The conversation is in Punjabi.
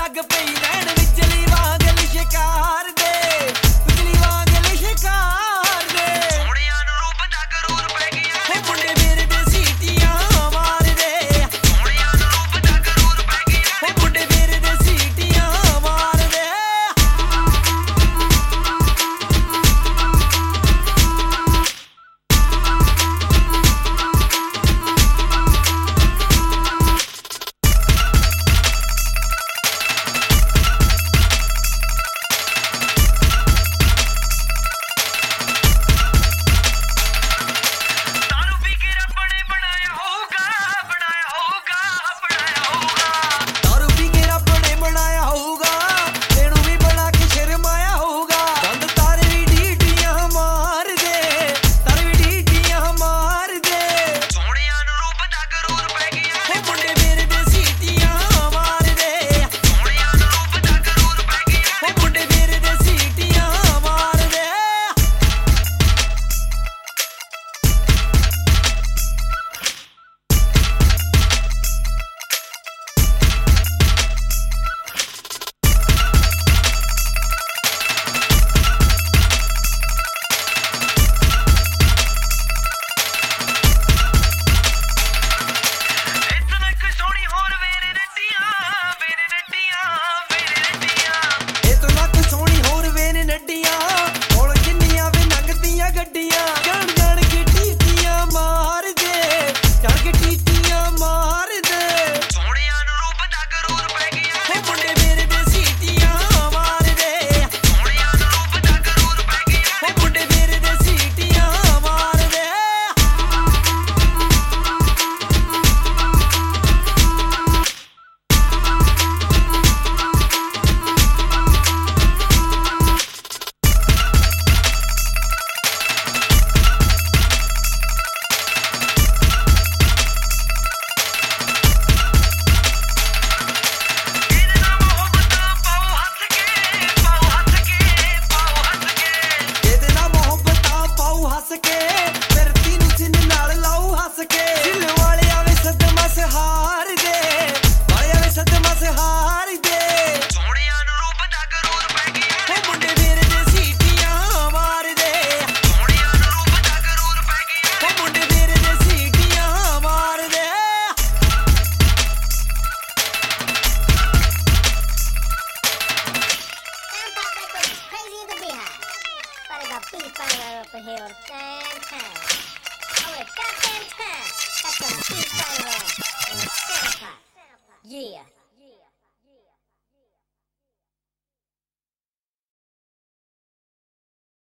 ਲੱਗ ਪਈ ਨੈਣ ਵਿਚਲੀ ਵਾਂਗ ਲਿਸ਼ਕਾਰ ਦੇ ਵਿਚਲੀ ਵਾਂਗ ਲਿਸ਼ਕਾਰ ਦੇ ਸੋਹਣਿਆਂ ਨੂੰ ਰੂਪ ਦਾ ਗਰੂਰ ਪੈ ਗਿਆ ਵੇ ਮੁੰਡੇ ਮੇਰੇ ਦੇ ਸੀਟੀਆਂ ਮਾਰਦੇ ਸੋਹਣਿਆਂ ਨੂੰ ਰੂਪ ਦਾ ਗਰੂਰ ਪੈ ਗਿਆ ਵੇ ਮੁੰਡੇ ਮੇਰੇ ਦੇ ਸੀਟੀਆਂ ਮਾਰਦੇ Up here, oh, it's got 10. That's a beat right there. Yeah.